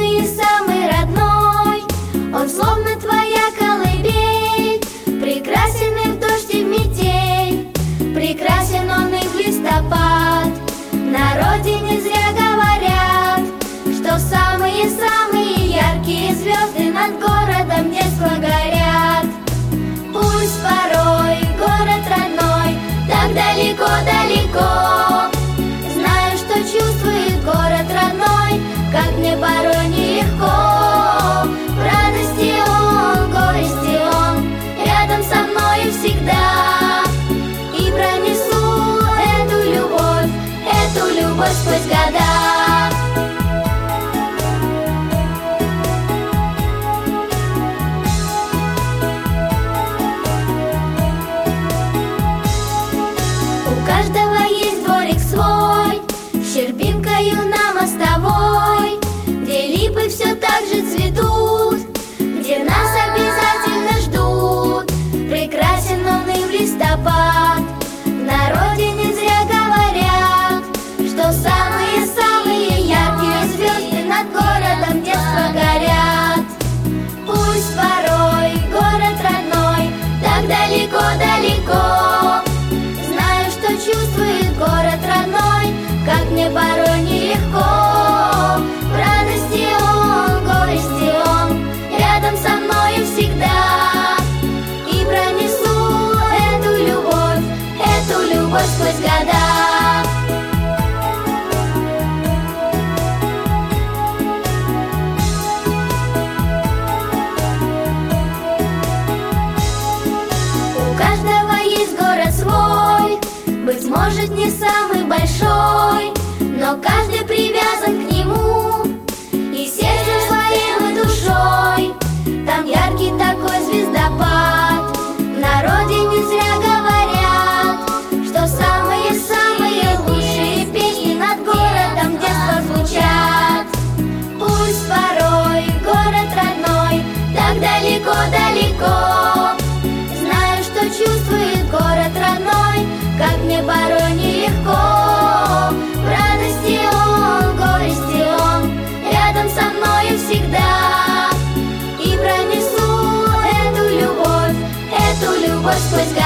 самый-самый родной. Он словно твоя колыбель, прекрасен и в дождь, и в метель. Прекрасен он и в листопад. На родине зря говорят, что самые-самые яркие звезды над городом детства горят. Пусть порой город родной так далеко-далеко, знаю, что чувствует город родной, как мне порой нелегко. В радости он, в горести он, рядом со мною всегда. И пронесу эту любовь сквозь года. У каждого есть дворик свой, щербинкою на мостовой, где липы все так же цветут, где нас обязательно ждут. Прекрасен он и в листопад. На родине зря говорят, что самые-самые яркие звезды над городом детства горят. Пусть порой город родной так далеко-далеко, знаю, что чувствует город родной, как мне порой нелегко. В радости он, в горести он, рядом со мною всегда. И пронесу эту любовь сквозь года. У каждого есть город свой, быть может, не самый большой, но каждый привязан к нему и сердцем своим, и душой. Там яркий такой звездопад. На родине зря говорят, что самые-самые лучшие песни над городом детства звучат. Пусть порой город родной так далеко-далеко, знаю, что чувствует город родной, как мне порой нелегко. В радости он, в горести он, рядом со мною всегда. И пронесу эту любовь сквозь года.